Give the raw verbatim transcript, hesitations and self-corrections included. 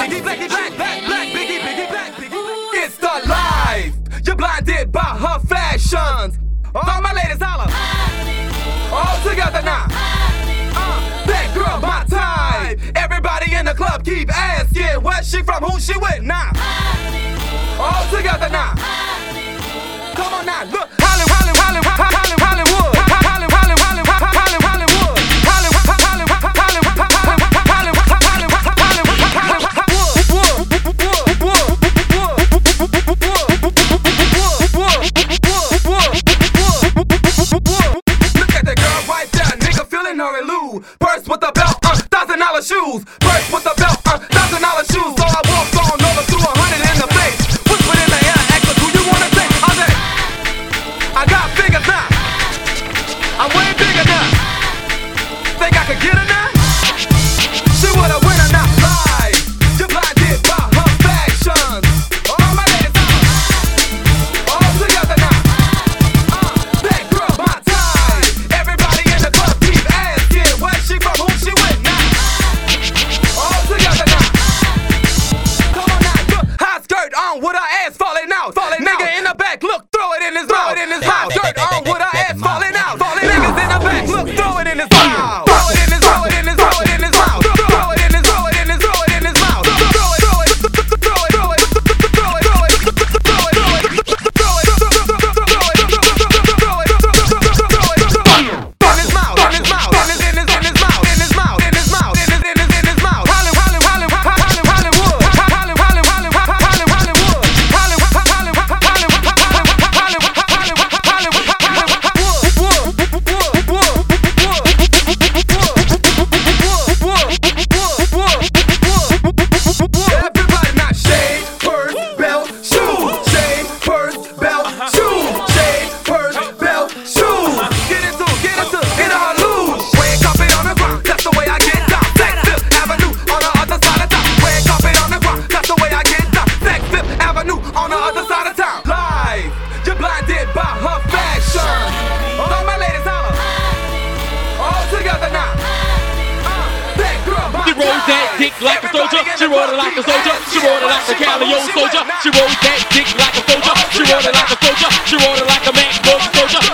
Biggie, Biggie, black, black, black, Biggie, Biggie, black, Biggie. It's the life. You're blinded by her fashions. All my ladies holler. All together now. Uh, that girl my type. Everybody in the club keep asking where she from, who she with now. All together now. Come on now, look. Hollywood, Hollywood, Hollywood, Hollywood, Hollywood, Hollywood, Hollywood, Hollywood, purse with the belt, uh, thousand dollar shoes. Purse with the belt, uh, thousand dollar shoes. So I walked on over to a hundred in the face. Whispered in the air, asked her, who you wanna take? I said, I got bigger now. I'm way bigger now. Think I could get her now? She would have winner now. Live, you're blinded by her fashions. All my ladies are all together now. Uh, that girl my type. Everybody in the club keep asking where she from, who she with now. All together now. Come on now, look. High skirt on with her ass falling out. Falling nigga out. In the back, look, throw it in his mouth. In his mouth. Skirt on with her ass falling out. Falling niggas in the back, look, throw it in his mouth. Throw it in his, throw it in his, throw it in his mouth. Throw it in his, throw it in his, throw it in his mouth. Throw it, throw it, throw it, throw it, throw it, throw it, throw it, throw it, throw it, throw it, throw it, throw it, in his mouth, in his mouth, in his, in his, in his mouth, in his mouth, in his mouth, in his, in his, in his mouth. Hollywood, Hollywood, Hollywood, Hollywood, Hollywood, Hollywood, Hollywood, Hollywood, everybody not shade, purse, belt, shoes. Shade, purse, belt, shoes. Shade, purse, belt, shoes. Get into, get into, get on loose. Wake up it on the ground, that's the way I get down. Sex Fifth Avenue on the other side of town. Wake up it on the ground, that's the way I get down. Sex Fifth Avenue on the other side of town. Live, you're blinded by her fashion. All my ladies holler. All together now. Uh, that girl my She rolls that dick like a soldier. She rolled it like a soldier. She rolled it like a Calio soldier. She rolls that dick like a soldier. She rolled it like a soldier. She rolled it like a man.